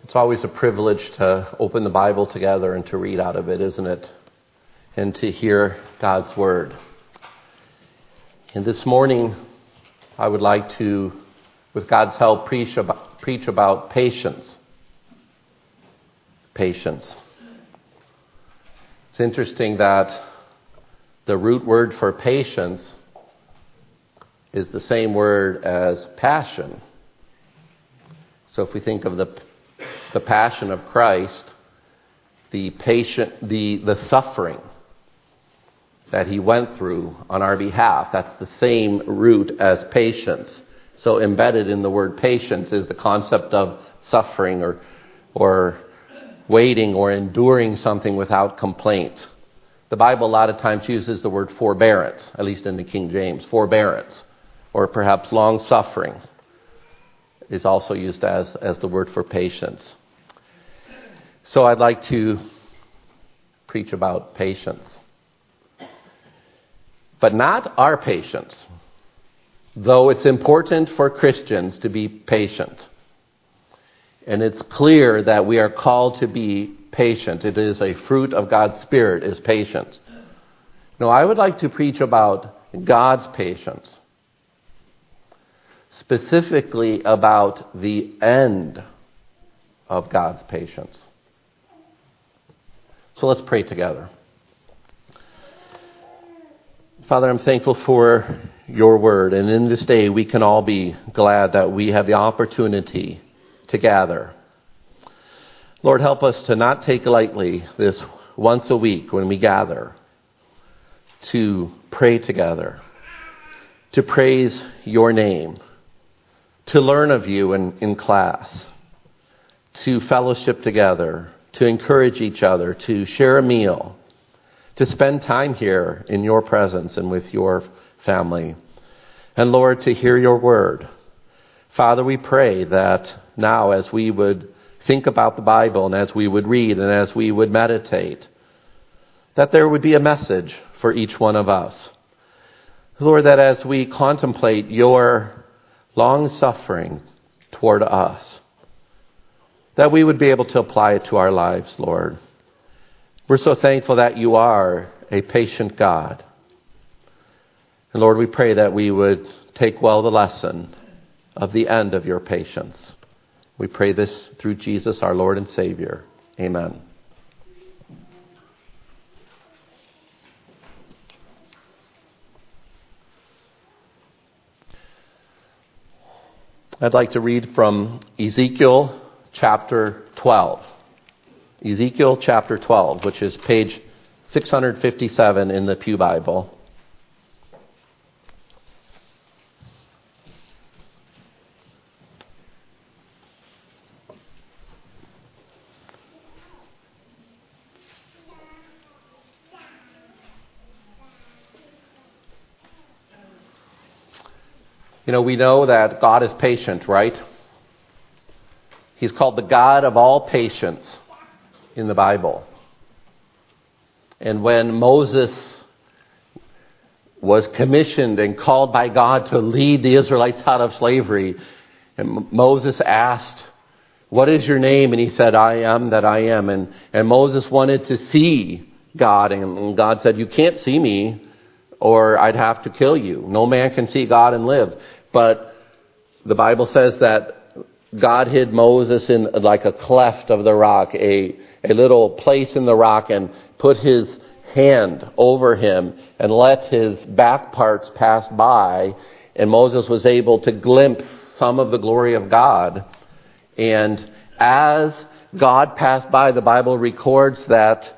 It's always a privilege to open the Bible together and to read out of it, isn't it? And to hear God's Word. And this morning, I would like to, with God's help, preach about patience. Patience. It's interesting that the root word for patience is the same word as passion. So if we think of the passion of Christ, the suffering that he went through on our behalf, that's the same root as patience. So embedded in the word patience is the concept of suffering or waiting or enduring something without complaint. The Bible a lot of times uses the word forbearance, at least in the King James, forbearance, or perhaps long suffering is also used as the word for patience. So I'd like to preach about patience. But not our patience, though it's important for Christians to be patient. And it's clear that we are called to be patient. It is a fruit of God's Spirit, is patience. No, I would like to preach about God's patience. Specifically about the end of God's patience. So let's pray together. Father, I'm thankful for your word, and in this day we can all be glad that we have the opportunity to gather. Lord, help us to not take lightly this once a week when we gather, to pray together, to praise your name, to learn of you in class, to fellowship together, to encourage each other, to share a meal, to spend time here in your presence and with your family. And Lord, to hear your word. Father, we pray that now as we would think about the Bible and as we would read and as we would meditate, that there would be a message for each one of us. Lord, that as we contemplate your long suffering toward us, that we would be able to apply it to our lives, Lord. We're so thankful that you are a patient God. And Lord, we pray that we would take well the lesson of the end of your patience. We pray this through Jesus, our Lord and Savior. Amen. I'd like to read from Ezekiel chapter 12. Ezekiel chapter 12, which is page 657 in the Pew Bible. You know, we know that God is patient, right? He's called the God of all patience in the Bible. And when Moses was commissioned and called by God to lead the Israelites out of slavery, and Moses asked, "What is your name?" And he said, "I am that I am." And Moses wanted to see God, and God said, "You can't see me, or I'd have to kill you. No man can see God and live." But the Bible says that God hid Moses in like a cleft of the rock, a little place in the rock, and put his hand over him and let his back parts pass by. And Moses was able to glimpse some of the glory of God. And as God passed by, the Bible records that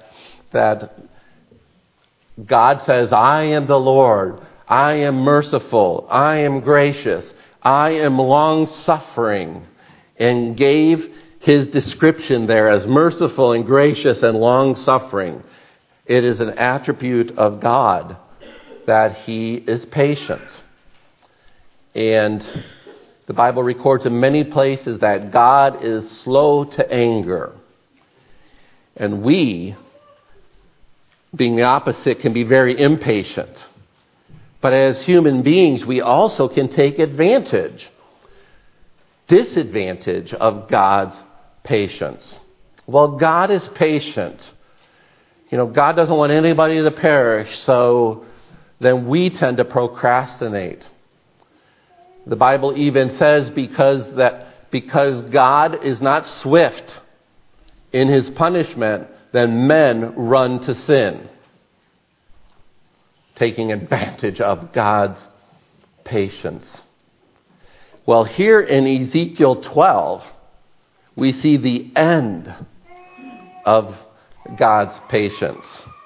God says, "I am the Lord. I am merciful. I am gracious. I am long-suffering," and gave his description there as merciful and gracious and long-suffering. It is an attribute of God that he is patient. And the Bible records in many places that God is slow to anger. And we, being the opposite, can be very impatient. But as human beings, we also can take disadvantage of God's patience. Well, God is patient. God doesn't want anybody to perish, so then we tend to procrastinate. The Bible even says because God is not swift in his punishment, then men run to sin, taking advantage of God's patience. Well, here in Ezekiel 12, we see the end of God's patience.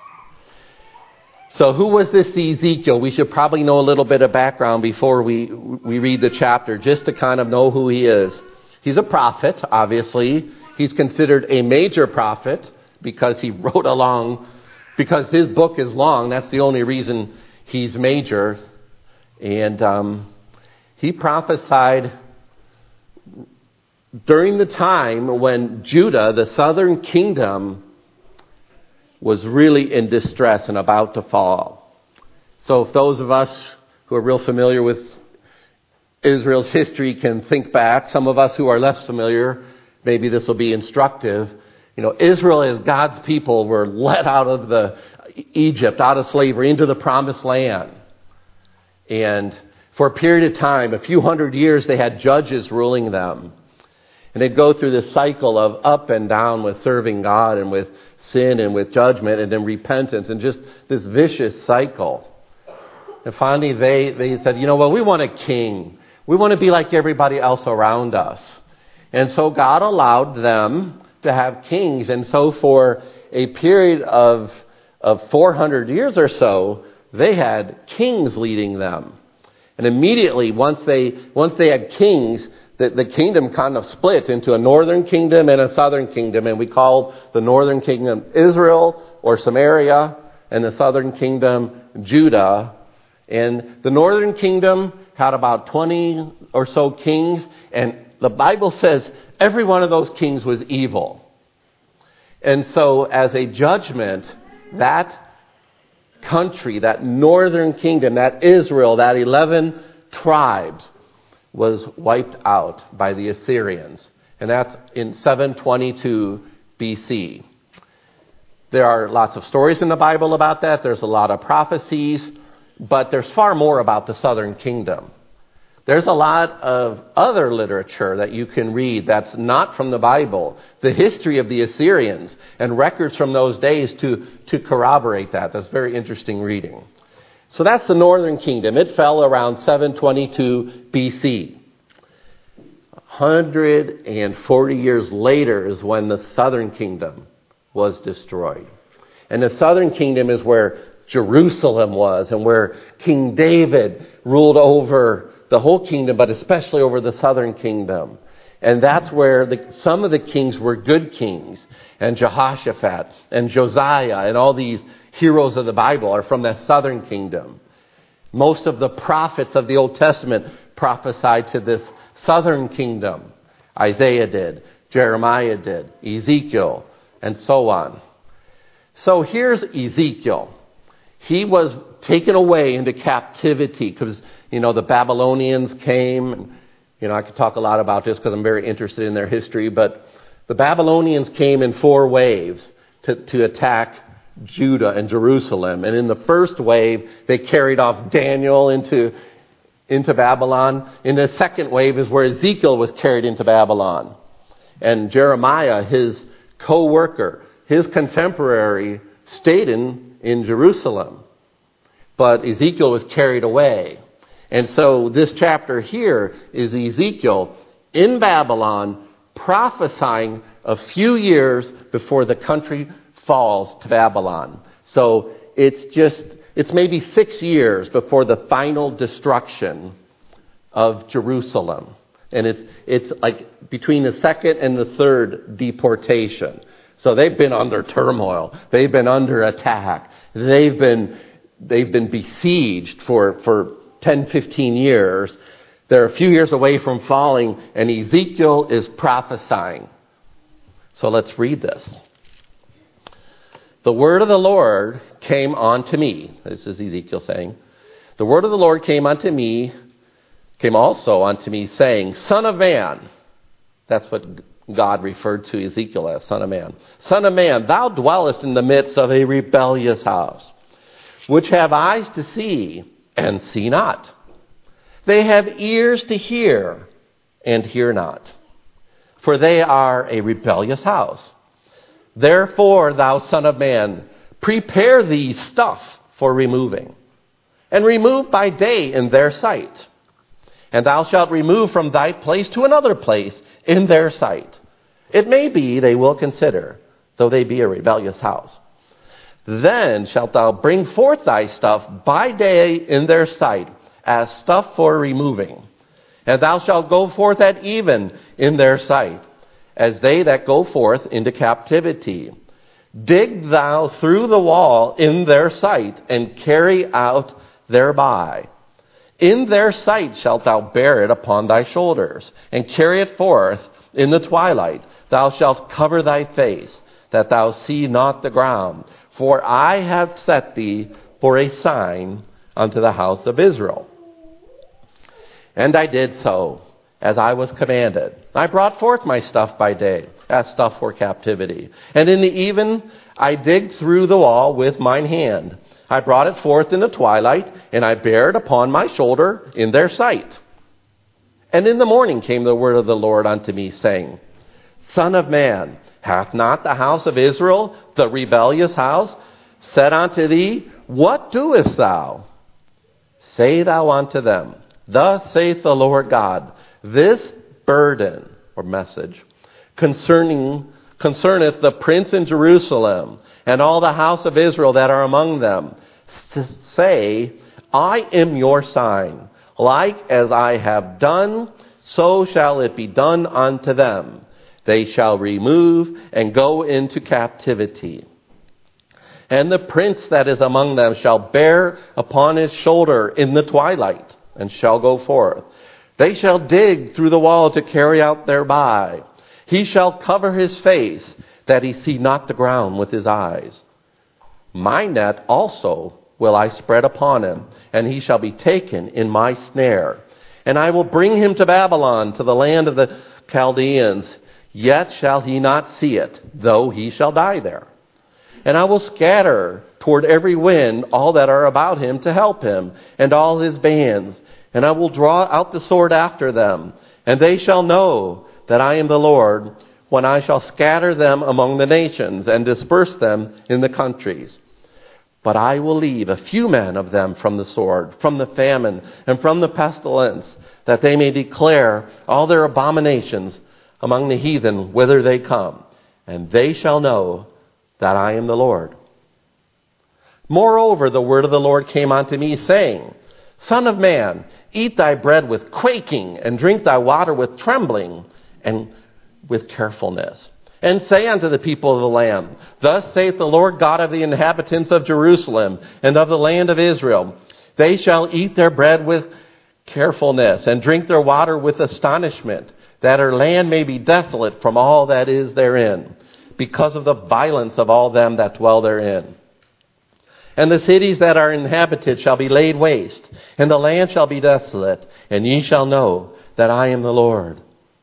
So who was this Ezekiel? We should probably know a little bit of background before we read the chapter, just to kind of know who he is. He's a prophet, obviously. He's considered a major prophet because he wrote along, because his book is long. That's the only reason he's major. And he prophesied during the time when Judah, the southern kingdom, was really in distress and about to fall. So if those of us who are real familiar with Israel's history can think back, some of us who are less familiar, maybe this will be instructive. Israel as God's people were led out of Egypt, out of slavery, into the promised land. And for a period of time, a few hundred years, they had judges ruling them. And they'd go through this cycle of up and down with serving God and with sin and with judgment and then repentance and just this vicious cycle. And finally they said, we want a king. We want to be like everybody else around us. And so God allowed them to have kings. And so for a period of 400 years or so, they had kings leading them. And immediately, once they had kings, the kingdom kind of split into a northern kingdom and a southern kingdom. And we called the northern kingdom Israel or Samaria, and the southern kingdom Judah. And the northern kingdom had about 20 or so kings. And the Bible says every one of those kings was evil. And so as a judgment, that country, that northern kingdom, that Israel, that 11 tribes, was wiped out by the Assyrians. And that's in 722 BC. There are lots of stories in the Bible about that. There's a lot of prophecies. But there's far more about the southern kingdom. There's a lot of other literature that you can read that's not from the Bible. The history of the Assyrians and records from those days to corroborate that. That's very interesting reading. So that's the northern kingdom. It fell around 722 BC. 140 years later is when the southern kingdom was destroyed. And the southern kingdom is where Jerusalem was and where King David ruled over the whole kingdom, but especially over the southern kingdom. And that's where some of the kings were good kings. And Jehoshaphat and Josiah and all these heroes of the Bible are from that southern kingdom. Most of the prophets of the Old Testament prophesied to this southern kingdom. Isaiah did, Jeremiah did, Ezekiel, and so on. So here's Ezekiel. He was taken away into captivity because, the Babylonians came. I could talk a lot about this because I'm very interested in their history, but the Babylonians came in 4 waves to attack Judah and Jerusalem. And in the first wave, they carried off Daniel into Babylon. In the second wave is where Ezekiel was carried into Babylon. And Jeremiah, his co-worker, his contemporary, stayed in Jerusalem. But Ezekiel was carried away. And so this chapter here is Ezekiel in Babylon prophesying a few years before the country falls to Babylon. So it's maybe 6 years before the final destruction of Jerusalem. And it's like between the second and the third deportation. So they've been under turmoil. They've been under attack. They've been besieged for 10, 15 years. They're a few years away from falling, and Ezekiel is prophesying. So let's read this. The word of the Lord came unto me. This is Ezekiel saying. The word of the Lord came also unto me, saying, Son of man. That's what God referred to Ezekiel as Son of Man. Son of man, thou dwellest in the midst of a rebellious house, which have eyes to see and see not. They have ears to hear and hear not. For they are a rebellious house. Therefore, thou son of man, prepare thee stuff for removing, and remove by day in their sight. And thou shalt remove from thy place to another place in their sight. It may be they will consider, though they be a rebellious house. Then shalt thou bring forth thy stuff by day in their sight, as stuff for removing. And thou shalt go forth at even in their sight, as they that go forth into captivity. Dig thou through the wall in their sight, and carry out thereby. In their sight shalt thou bear it upon thy shoulders, and carry it forth in the twilight. Thou shalt cover thy face, that thou see not the ground. For I have set thee for a sign unto the house of Israel. And I did so, as I was commanded. I brought forth my stuff by day, as stuff for captivity. And in the even I digged through the wall with mine hand. I brought it forth in the twilight, and I bare it upon my shoulder in their sight. And in the morning came the word of the Lord unto me, saying, Son of man, hath not the house of Israel, the rebellious house, said unto thee, What doest thou? Say thou unto them, Thus saith the Lord God, this burden, or message, concerneth the prince in Jerusalem, and all the house of Israel that are among them. Say, I am your sign. Like as I have done, so shall it be done unto them. They shall remove and go into captivity. And the prince that is among them shall bear upon his shoulder in the twilight, and shall go forth. They shall dig through the wall to carry out thereby. He shall cover his face, that he see not the ground with his eyes. My net also will I spread upon him, and he shall be taken in my snare. And I will bring him to Babylon, to the land of the Chaldeans. Yet shall he not see it, though he shall die there. And I will scatter toward every wind all that are about him to help him, and all his bands. And I will draw out the sword after them, and they shall know that I am the Lord, when I shall scatter them among the nations, and disperse them in the countries. But I will leave a few men of them from the sword, from the famine, and from the pestilence, that they may declare all their abominations among the heathen whither they come, and they shall know that I am the Lord. Moreover, the word of the Lord came unto me, saying, Son of man, eat thy bread with quaking, and drink thy water with trembling, and with carefulness. And say unto the people of the land, Thus saith the Lord God of the inhabitants of Jerusalem, and of the land of Israel, They shall eat their bread with carefulness, and drink their water with astonishment, that her land may be desolate from all that is therein, because of the violence of all them that dwell therein. And the cities that are inhabited shall be laid waste, and the land shall be desolate, and ye shall know that I am the Lord.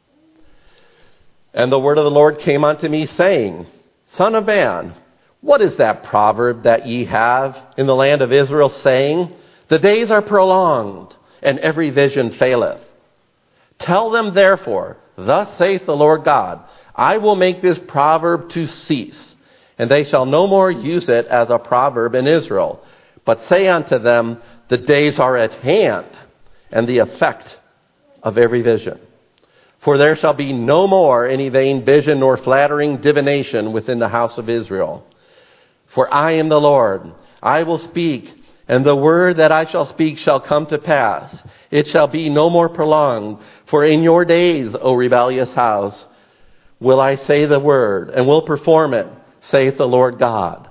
And the word of the Lord came unto me, saying, Son of man, what is that proverb that ye have in the land of Israel, saying, The days are prolonged, and every vision faileth? Tell them therefore, Thus saith the Lord God, I will make this proverb to cease, and they shall no more use it as a proverb in Israel. But say unto them, The days are at hand, and the effect of every vision. For there shall be no more any vain vision nor flattering divination within the house of Israel. For I am the Lord, I will speak, and the word that I shall speak shall come to pass. It shall be no more prolonged. For in your days, O rebellious house, will I say the word, and will perform it, saith the Lord God.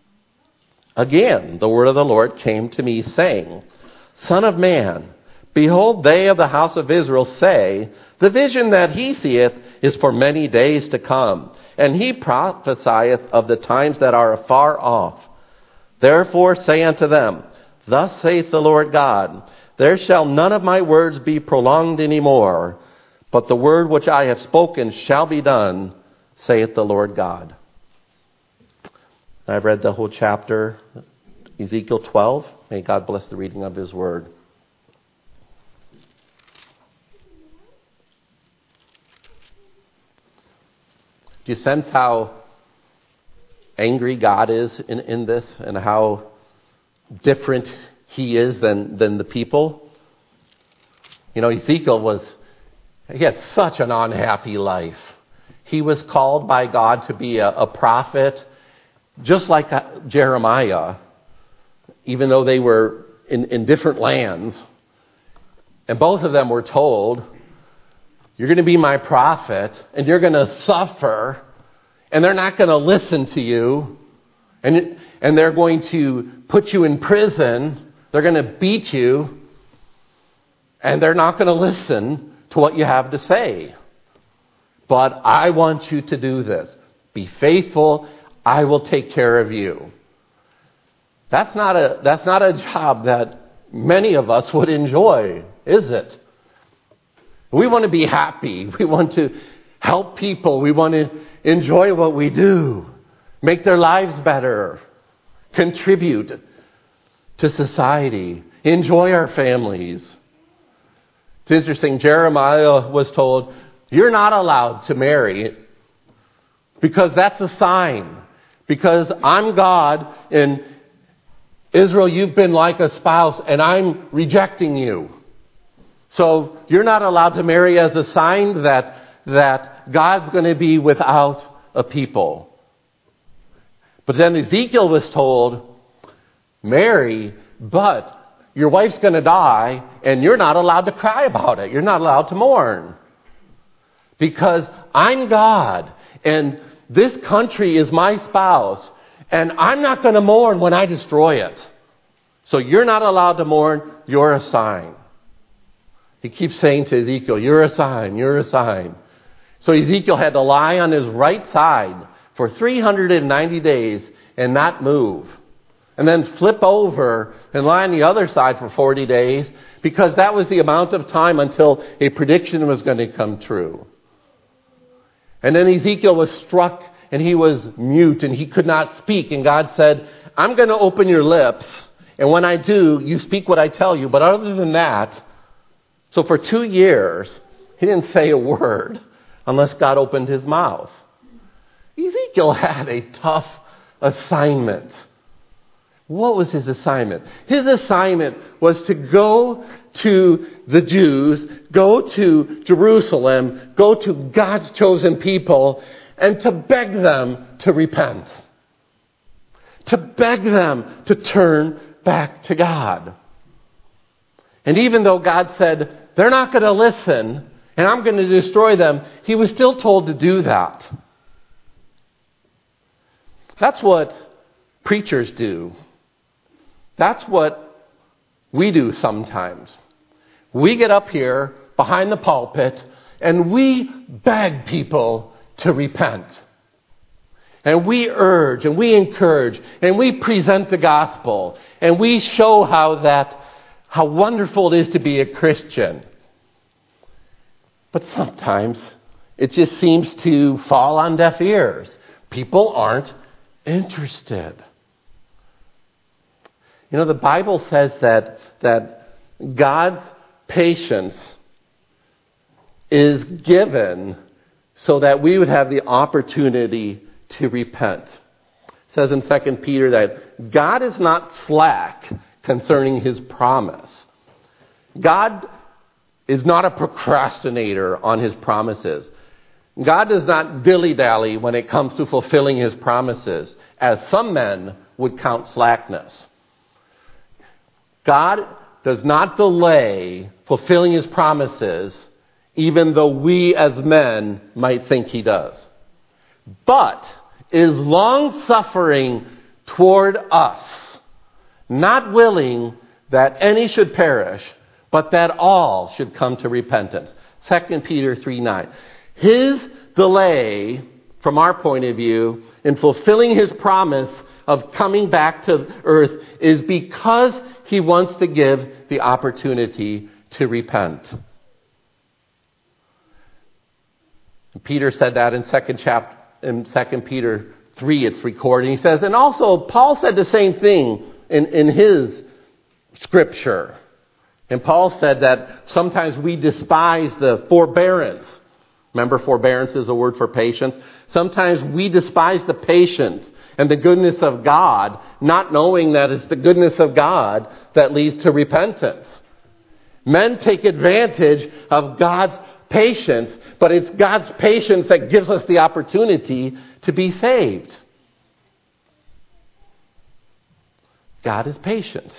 Again, the word of the Lord came to me, saying, Son of man, behold, they of the house of Israel say, The vision that he seeth is for many days to come, and he prophesieth of the times that are afar off. Therefore say unto them, Thus saith the Lord God, There shall none of my words be prolonged any more, but the word which I have spoken shall be done, saith the Lord God. I've read the whole chapter, Ezekiel 12. May God bless the reading of his word. Do you sense how angry God is in this, and how different he is than the people? You know, Ezekiel he had such an unhappy life. He was called by God to be a prophet, just like Jeremiah, even though they were in different lands. And both of them were told, you're going to be my prophet, and you're going to suffer, and they're not going to listen to you, and they're going to put you in prison, they're going to beat you, and they're not going to listen to what you have to say. But I want you to do this. Be faithful. I will take care of you. That's not a job that many of us would enjoy, is it? We want to be happy. We want to help people. We want to enjoy what we do. Make their lives better. Contribute to society. Enjoy our families. It's interesting. Jeremiah was told, you're not allowed to marry because that's a sign. Because I'm God, and Israel, you've been like a spouse, and I'm rejecting you. So you're not allowed to marry as a sign that God's going to be without a people. But then Ezekiel was told, marry, but your wife's going to die, and you're not allowed to cry about it. You're not allowed to mourn. Because I'm God, and this country is my spouse, and I'm not going to mourn when I destroy it. So you're not allowed to mourn, you're a sign. He keeps saying to Ezekiel, you're a sign, you're a sign. So Ezekiel had to lie on his right side for 390 days and not move. And then flip over and lie on the other side for 40 days, because that was the amount of time until a prediction was going to come true. And then Ezekiel was struck and he was mute and he could not speak. And God said, I'm going to open your lips. And when I do, you speak what I tell you. But other than that, so for 2 years, he didn't say a word unless God opened his mouth. Ezekiel had a tough assignment. What was his assignment? His assignment was to go to the Jews, go to Jerusalem, go to God's chosen people, and to beg them to repent. To beg them to turn back to God. And even though God said, they're not going to listen, and I'm going to destroy them, he was still told to do that. That's what preachers do. That's what we do sometimes. We get up here behind the pulpit and we beg people to repent. And we urge and we encourage and we present the gospel and we show how wonderful it is to be a Christian. But sometimes it just seems to fall on deaf ears. People aren't interested. You know, the Bible says that God's patience is given so that we would have the opportunity to repent. It says in 2 Peter that God is not slack concerning his promise. God is not a procrastinator on his promises. God does not dilly-dally when it comes to fulfilling his promises, as some men would count slackness. God does not delay fulfilling his promises, even though we as men might think he does. But is long-suffering toward us, not willing that any should perish, but that all should come to repentance. 2 Peter 3:9. His delay, from our point of view, in fulfilling his promise of coming back to earth is because he wants to give the opportunity to repent. Peter said that in 2 Peter 3, it's recorded. He says, and also Paul said the same thing in his scripture. And Paul said that sometimes we despise the forbearance. Remember, forbearance is a word for patience. Sometimes we despise the patience and the goodness of God, not knowing that it's the goodness of God that leads to repentance. Men take advantage of God's patience, but it's God's patience that gives us the opportunity to be saved. God is patient.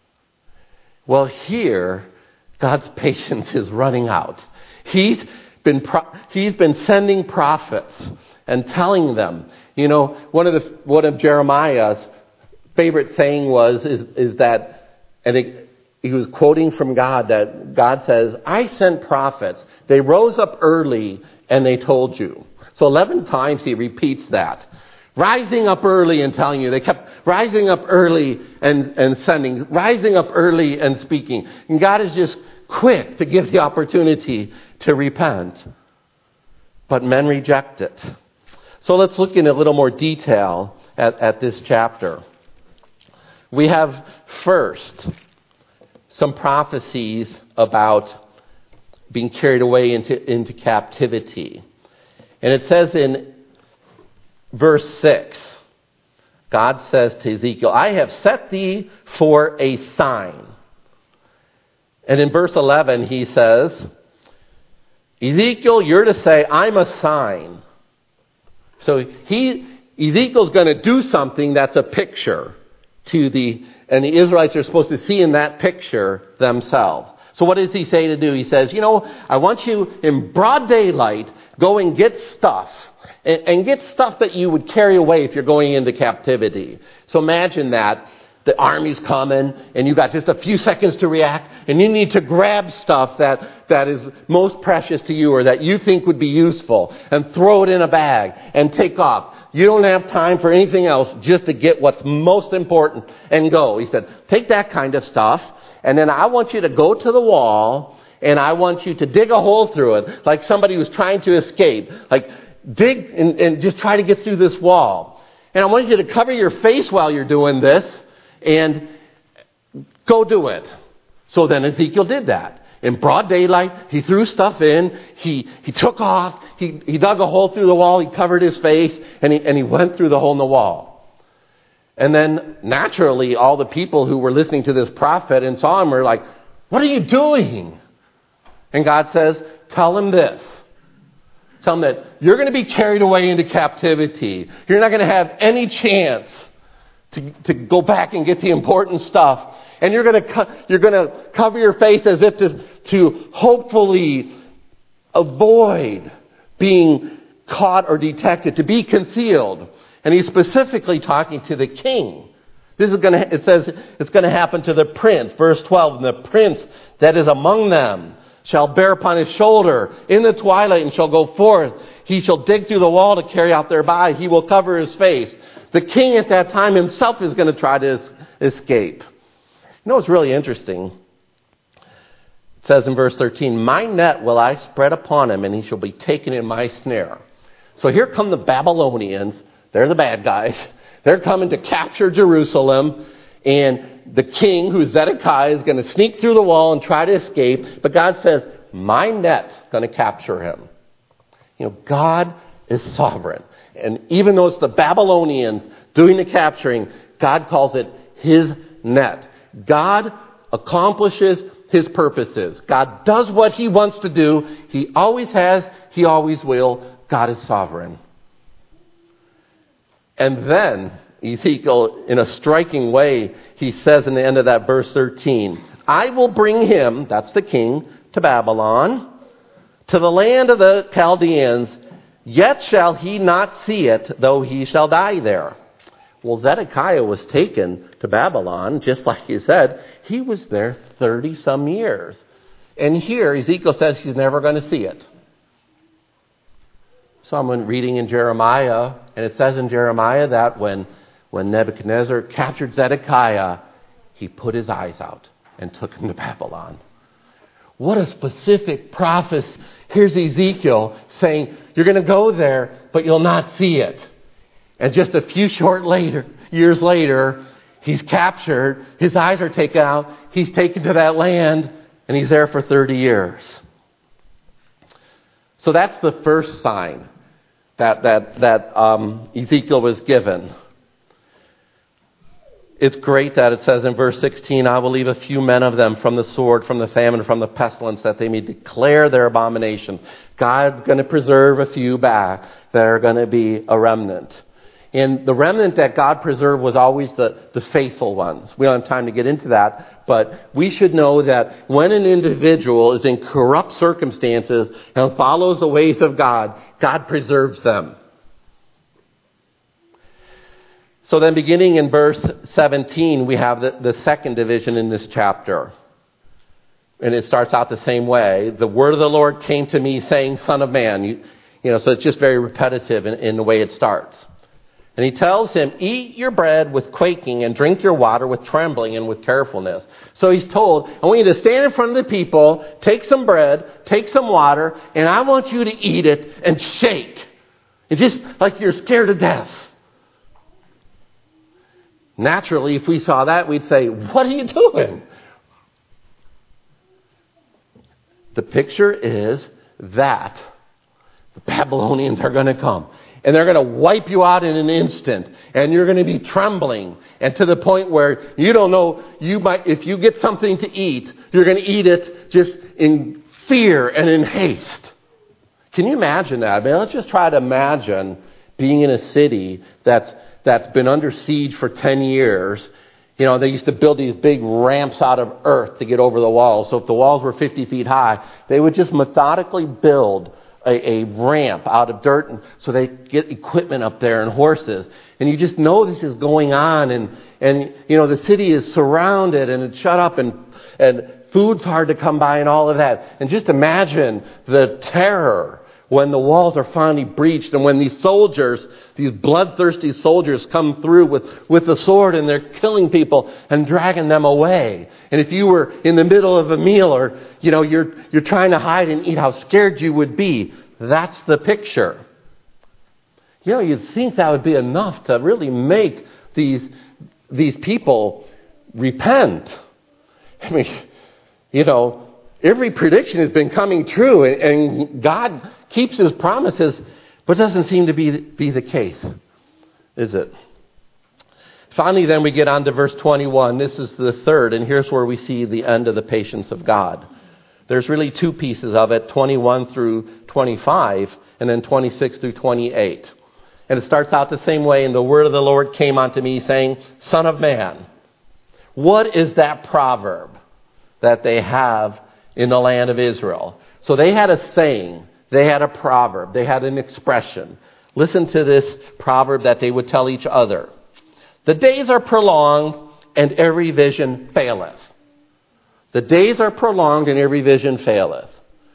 Well, here, God's patience is running out. He's been sending prophets and telling them. You know, one of Jeremiah's favorite saying is that, and he was quoting from God, that God says, I sent prophets. They rose up early and they told you. So 11 times he repeats that. Rising up early and telling you. They kept rising up early and sending. Rising up early and speaking. And God is just quick to give the opportunity to repent. But men reject it. So let's look in a little more detail at this chapter. We have first some prophecies about being carried away into captivity. And it says in verse 6, God says to Ezekiel, I have set thee for a sign. And in verse 11 he says, Ezekiel, you're to say, I'm a sign. So Ezekiel's going to do something that's a picture and the Israelites are supposed to see in that picture themselves. So what does he say to do? He says, I want you in broad daylight, go and get stuff. And get stuff that you would carry away if you're going into captivity. So imagine that. The army's coming, and you got just a few seconds to react, and you need to grab stuff that is most precious to you or that you think would be useful, and throw it in a bag and take off. You don't have time for anything else, just to get what's most important and go. He said, take that kind of stuff, and then I want you to go to the wall, and I want you to dig a hole through it, like somebody who's trying to escape. Like, dig and just try to get through this wall. And I want you to cover your face while you're doing this, and go do it. So then Ezekiel did that. In broad daylight, he threw stuff in, he took off, he dug a hole through the wall, he covered his face, and he went through the hole in the wall. And then, naturally, all the people who were listening to this prophet and saw him were like, what are you doing? And God says, tell him this. Tell him that you're going to be carried away into captivity. You're not going to have any chance to go back and get the important stuff. And you're going to cover your face as if to hopefully avoid being caught or detected, to be concealed. And he's specifically talking to the king. It says it's going to happen to the prince. Verse 12, and the prince that is among them shall bear upon his shoulder in the twilight and shall go forth. He shall dig through the wall to carry out their buy. He will cover his face. The king at that time himself is going to try to escape. You know what's really interesting? It says in verse 13, my net will I spread upon him, and he shall be taken in my snare. So here come the Babylonians. They're the bad guys. They're coming to capture Jerusalem, and the king, who's Zedekiah, is going to sneak through the wall and try to escape. But God says, my net's going to capture him. God is sovereign. And even though it's the Babylonians doing the capturing, God calls it his net. God accomplishes his purposes. God does what he wants to do. He always has. He always will. God is sovereign. And then Ezekiel, in a striking way, he says in the end of that verse 13, I will bring him, that's the king, to Babylon, to the land of the Chaldeans, yet shall he not see it, though he shall die there. Well, Zedekiah was taken to Babylon, just like you said. He was there 30-some years. And here, Ezekiel says he's never going to see it. Someone reading in Jeremiah, and it says in Jeremiah that when Nebuchadnezzar captured Zedekiah, he put his eyes out and took him to Babylon. What a specific prophecy. Here's Ezekiel saying, you're going to go there, but you'll not see it. And just a few years later, he's captured. His eyes are taken out. He's taken to that land, and he's there for 30 years. So that's the first sign that Ezekiel was given. It's great that it says in verse 16, I will leave a few men of them from the sword, from the famine, from the pestilence, that they may declare their abominations. God's going to preserve a few back that are going to be a remnant. And the remnant that God preserved was always the faithful ones. We don't have time to get into that, but we should know that when an individual is in corrupt circumstances and follows the ways of God, God preserves them. So then beginning in verse 17, we have the second division in this chapter. And it starts out the same way. The word of the Lord came to me saying, Son of man. So it's just very repetitive in the way it starts. And he tells him, eat your bread with quaking and drink your water with trembling and with carefulness. So he's told, I want you to stand in front of the people, take some bread, take some water, and I want you to eat it and shake. It's just like you're scared to death. Naturally, if we saw that, we'd say, what are you doing? The picture is that the Babylonians are going to come. And they're going to wipe you out in an instant. And you're going to be trembling. And to the point where you don't know, if you get something to eat, you're going to eat it just in fear and in haste. Can you imagine that? I mean, let's just try to imagine being in a city that's been under siege for 10 years. They used to build these big ramps out of earth to get over the walls. So if the walls were 50 feet high, they would just methodically build a ramp out of dirt, and so they get equipment up there and horses. And you just know this is going on, and the city is surrounded and it's shut up, and food's hard to come by and all of that. And just imagine the terror when the walls are finally breached, and when these bloodthirsty soldiers come through with the sword, and they're killing people and dragging them away. And if you were in the middle of a meal, or you're trying to hide and eat, how scared you would be. That's the picture. You'd think that would be enough to really make these people repent. I mean, every prediction has been coming true, and God keeps his promises, but it doesn't seem to be the case, is it? Finally, then we get on to verse 21. This is the third, and here's where we see the end of the patience of God. There's really two pieces of it, 21 through 25, and then 26 through 28. And it starts out the same way, and the word of the Lord came unto me, saying, Son of man, what is that proverb that they have in the land of Israel? So they had a saying, they had a proverb, they had an expression. Listen to this proverb that they would tell each other. The days are prolonged and every vision faileth. The days are prolonged and every vision faileth.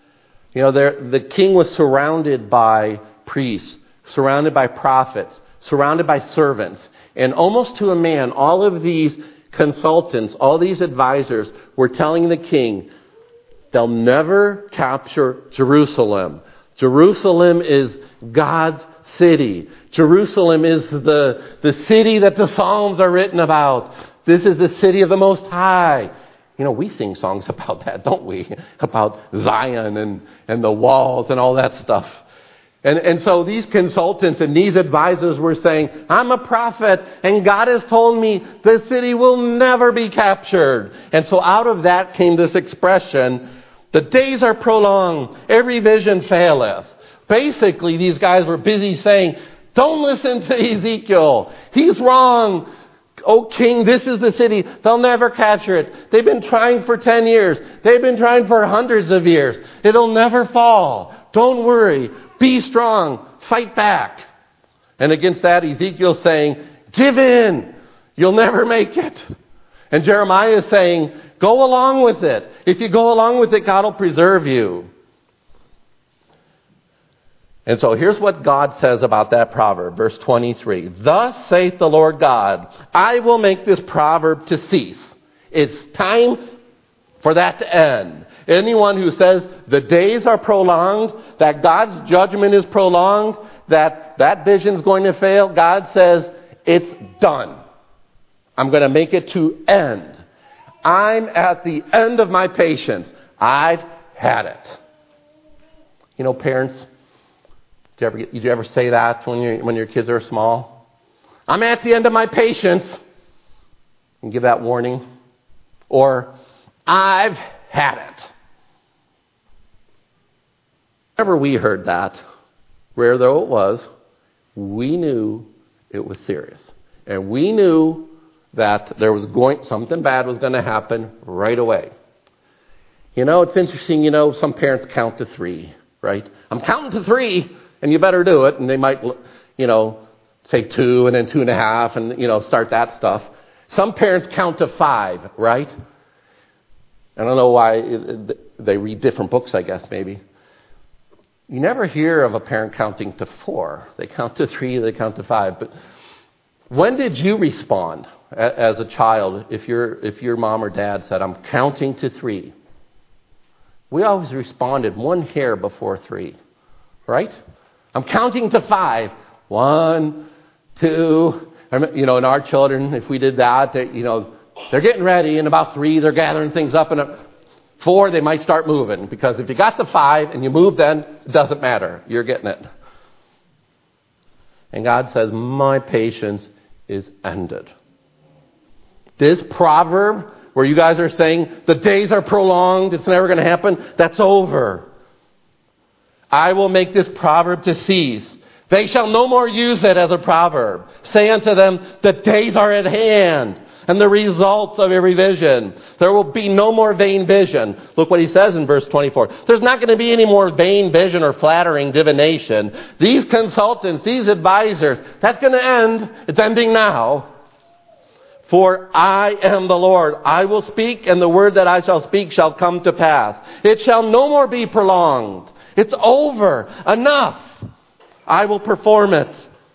The king was surrounded by priests, surrounded by prophets, surrounded by servants. And almost to a man, all of these consultants, all these advisors were telling the king, they'll never capture Jerusalem. Jerusalem is God's city. Jerusalem is the city that the Psalms are written about. This is the city of the Most High. We sing songs about that, don't we? About Zion and the walls and all that stuff. And so these consultants and these advisors were saying, I'm a prophet, and God has told me the city will never be captured. And so out of that came this expression, the days are prolonged, every vision faileth. Basically, these guys were busy saying, don't listen to Ezekiel. He's wrong. Oh, king, this is the city. They'll never capture it. They've been trying for 10 years. They've been trying for hundreds of years. It'll never fall. Don't worry. Be strong. Fight back. And against that, Ezekiel's saying, give in. You'll never make it. And Jeremiah is saying, go along with it. If you go along with it, God will preserve you. And so here's what God says about that proverb, verse 23. Thus saith the Lord God, I will make this proverb to cease. It's time for that to end. Anyone who says the days are prolonged, that God's judgment is prolonged, that vision's going to fail, God says, it's done. I'm going to make it to end. I'm at the end of my patience. I've had it. You know, parents, did you ever say that when your kids are small? I'm at the end of my patience. And give that warning. Or, I've had it. Whenever we heard that, rare though it was, we knew it was serious. And we knew that something bad was going to happen right away. You know, it's interesting, some parents count to 3, right? I'm counting to 3, and you better do it. And they might, say 2 and then 2.5 and, start that stuff. Some parents count to 5, right? I don't know why they read different books, I guess, maybe. You never hear of a parent counting to 4. They count to 3, they count to 5. But when did you respond as a child if your mom or dad said, I'm counting to 3? We always responded 1 hair before 3, right? I'm counting to 5. 1, 2. In our children, if we did that, they're getting ready. And about 3, they're gathering things up. And at 4, they might start moving. Because if you got to 5 and you move then, it doesn't matter. You're getting it. And God says, my patience is ended. This proverb where you guys are saying the days are prolonged, it's never going to happen, that's over. I will make this proverb to cease. They shall no more use it as a proverb. Say unto them, the days are at hand, and the results of every vision. There will be no more vain vision. Look what he says in verse 24. There's not going to be any more vain vision or flattering divination. These consultants, these advisors, that's going to end. It's ending now. For I am the Lord. I will speak, and the word that I shall speak shall come to pass. It shall no more be prolonged. It's over. Enough. I will perform it.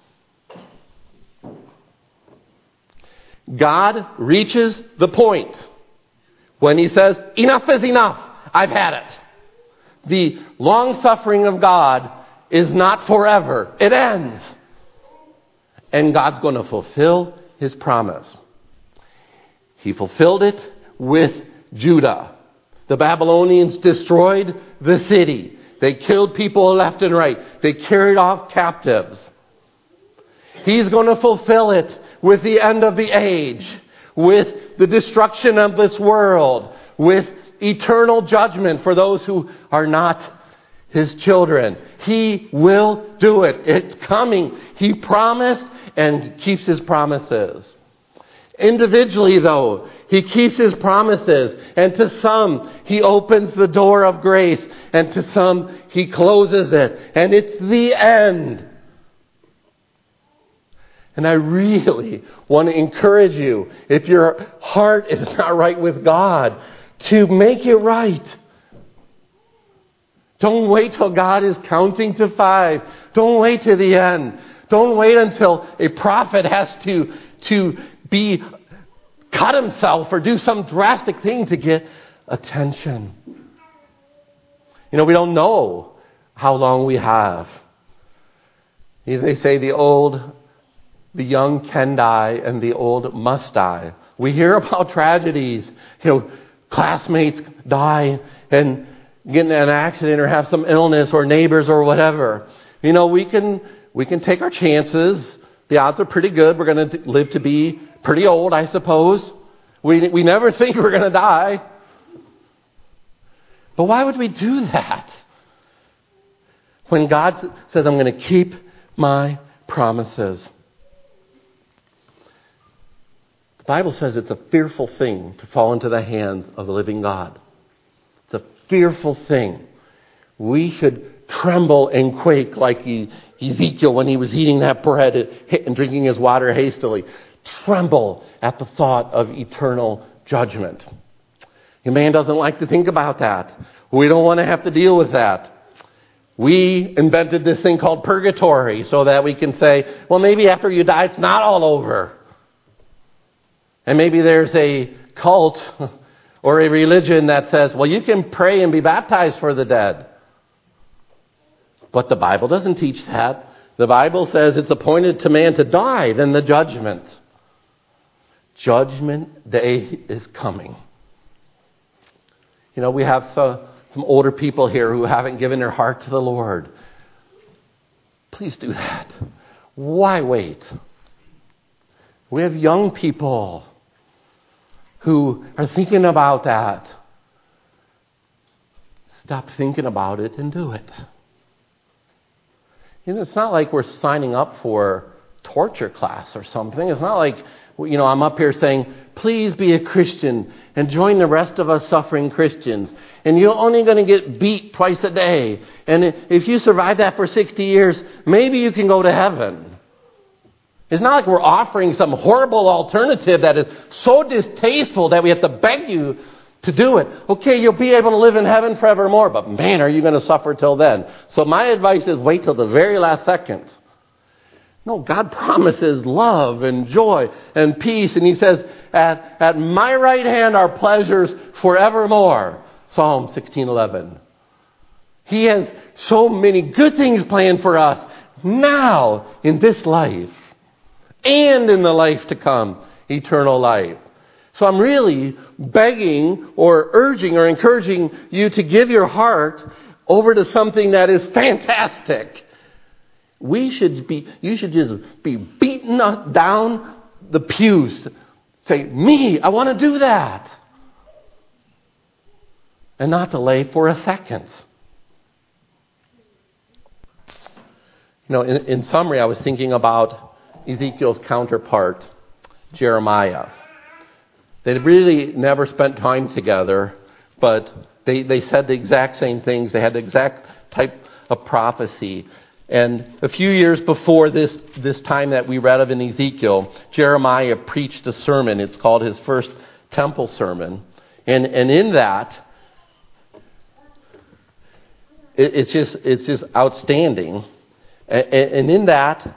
God reaches the point when he says, enough is enough. I've had it. The long suffering of God is not forever. It ends. And God's going to fulfill his promise. He fulfilled it with Judah. The Babylonians destroyed the city. They killed people left and right. They carried off captives. He's going to fulfill it with the end of the age, with the destruction of this world, with eternal judgment for those who are not his children. He will do it. It's coming. He promised and keeps his promises. Individually, though, he keeps his promises. And to some, he opens the door of grace. And to some, he closes it. And it's the end. And I really want to encourage you, if your heart is not right with God, to make it right. Don't wait till God is counting to 5. Don't wait to the end. Don't wait until a prophet has to cut himself or do some drastic thing to get attention. We don't know how long we have. They say the young can die and the old must die. We hear about tragedies. Classmates die and get in an accident or have some illness or neighbors or whatever. We can take our chances. The odds are pretty good. We're going to live to be pretty old, I suppose. We never think we're going to die. But why would we do that? When God says, I'm going to keep my promises. The Bible says it's a fearful thing to fall into the hands of the living God. It's a fearful thing. We should tremble and quake like Ezekiel when he was eating that bread and drinking his water hastily. Tremble at the thought of eternal judgment. Man doesn't like to think about that. We don't want to have to deal with that. We invented this thing called purgatory so that we can say, well, maybe after you die, it's not all over. And maybe there's a cult Or a religion that says, well, you can pray and be baptized for the dead. But the Bible doesn't teach that. The Bible says it's appointed to man to die, then the judgment. Judgment day is coming. You know, we have some older people here who haven't given their heart to the Lord. Please do that. Why wait? We have young people who are thinking about that. Stop thinking about it and do it. You know, it's not like we're signing up for torture class or something. It's not like, you know, I'm up here saying, please be a Christian and join the rest of us suffering Christians. And you're only going to get beat twice a day. And if you survive that for 60 years, maybe you can go to heaven. It's not like we're offering some horrible alternative that is so distasteful that we have to beg you to do it. Okay, you'll be able to live in heaven forevermore, but man, are you going to suffer till then? So my advice is wait till the very last second. No, God promises love and joy and peace, and He says, at my right hand are pleasures forevermore. Psalm 16:11. He has so many good things planned for us now in this life and in the life to come, eternal life. So I'm really begging or urging or encouraging you to give your heart over to something that is fantastic. You should just be beating down the pews. Say, me, I want to do that. And not delay for a second. You know, in summary, I was thinking about Ezekiel's counterpart, Jeremiah. They really never spent time together, but they said the exact same things. They had the exact type of prophecy. And a few years before this time that we read of in Ezekiel, Jeremiah preached a sermon. It's called his first temple sermon. And in that, it's just outstanding. And in that,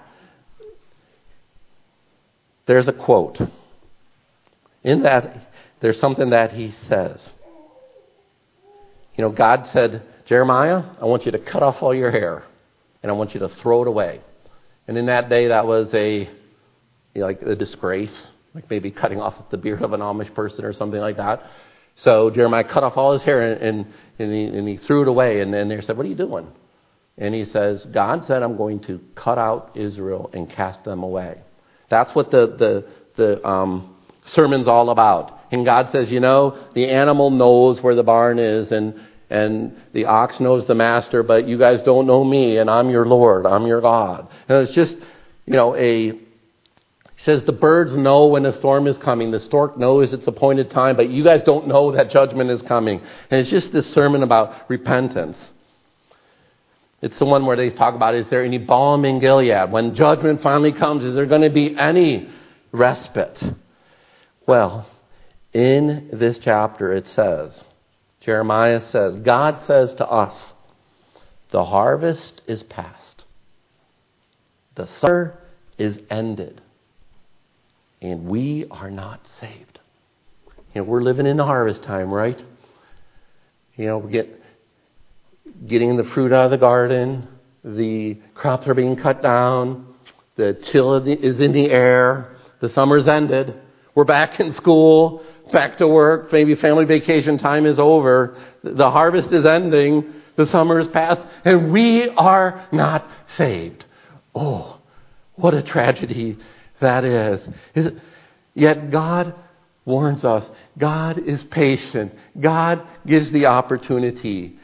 there's a quote. In that, there's something that he says. You know, God said, Jeremiah, I want you to cut off all your hair, and I want you to throw it away. And in that day, that was like a disgrace, like maybe cutting off the beard of an Amish person or something like that. So Jeremiah cut off all his hair, and he threw it away. And then they said, what are you doing? And he says, God said, I'm going to cut out Israel and cast them away. That's what the sermon's all about. And God says, you know, the animal knows where the barn is, and the ox knows the master, but you guys don't know me, and I'm your Lord, I'm your God. And it's just, you know, he says the birds know when a storm is coming. The stork knows its appointed time, but you guys don't know that judgment is coming. And it's just this sermon about repentance. It's the one where they talk about, is there any balm in Gilead? When judgment finally comes, is there going to be any respite? Well, in this chapter it says, Jeremiah says, God says to us, the harvest is past. The summer is ended. And we are not saved. You know, we're living in the harvest time, right? You know, we getting the fruit out of the garden. The crops are being cut down. The chill is in the air. The summer's ended. We're back in school, back to work. Maybe family vacation time is over. The harvest is ending. The summer is past. And we are not saved. Oh, what a tragedy that is. Yet God warns us. God is patient. God gives the opportunity.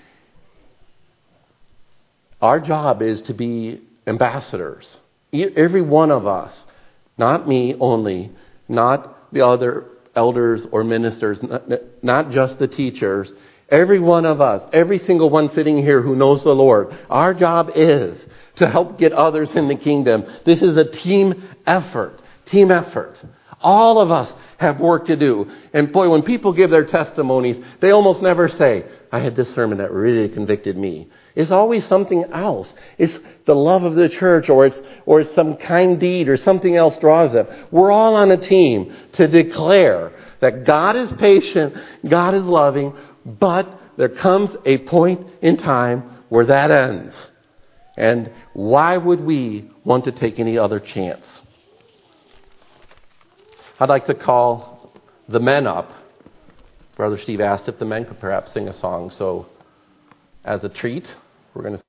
Our job is to be ambassadors. Every one of us. Not me only. Not the other elders or ministers. Not just the teachers. Every one of us. Every single one sitting here who knows the Lord. Our job is to help get others in the kingdom. This is a team effort. Team effort. All of us have work to do. And boy, when people give their testimonies, they almost never say, I had this sermon that really convicted me. It's always something else. It's the love of the church, or it's some kind deed, or something else draws them. We're all on a team to declare that God is patient, God is loving, but there comes a point in time where that ends. And why would we want to take any other chance? I'd like to call the men up. Brother Steve asked if the men could perhaps sing a song. So as a treat, we're going to